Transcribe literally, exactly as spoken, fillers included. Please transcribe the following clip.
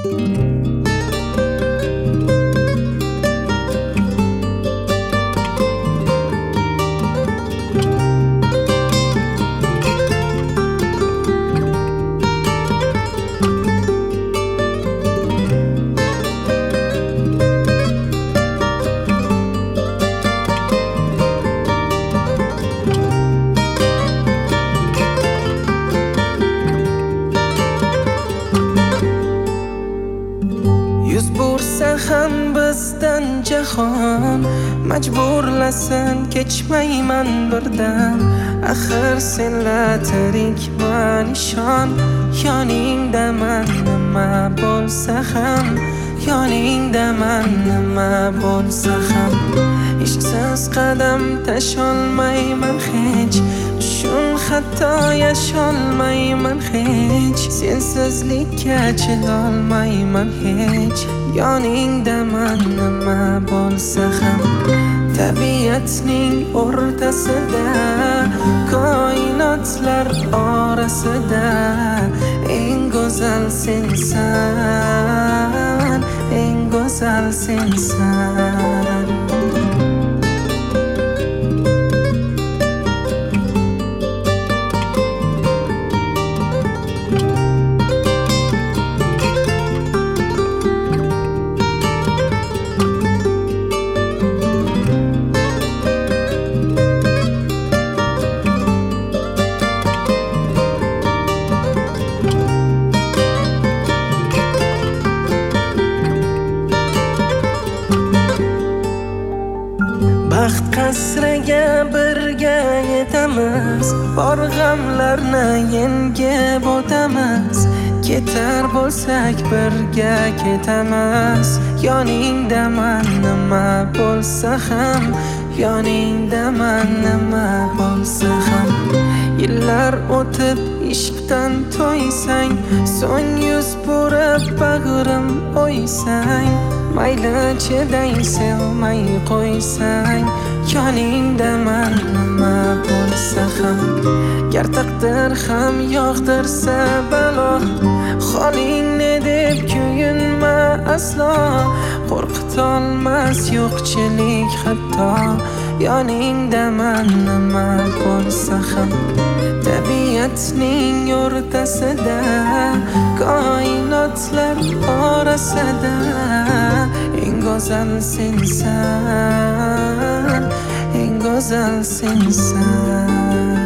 Yuz bursa ham bizdan jahon, majburlasin kechmayman birdan. Axir senla tirikman ishon, yoningdaman nima bo'lsa ham, yoningdaman nima bo'lsa ham. Ishqsiz qadam tasholmayman hech, shun hatto yasholmayman hech. Sensizlikka chidolmayman hech, yoningdaman nima bo'lsa ham. Tabiatning o'rtasida, koinotlar orasida eng go'zal sensan, eng go'zal sensan. Baxt qasriga birga yetamiz, bor g'amlarni yengib o'tamiz. Ketar bo'lsak birga ketamiz, yoningdaman nima bo'lsa ham, yoningdaman nima bo'lsa ham. Yillar o'tib ishqdan to'ysang, so'ng yuz burib bag'rim o'ysang, mayli chiday sevmay qo'ysang, yoningdaman nima bo'lsa ham. Gar taqdir ham yog'dirsa balo, holingni deb kuyinma aslo. Qo'rqitolmas yo'qchilik hatto, yoningdaman nima bo'lsa ham. Tabiatning o'rtasida, koinotlar orasida eng go'zal sensan, eng go'zal sensan.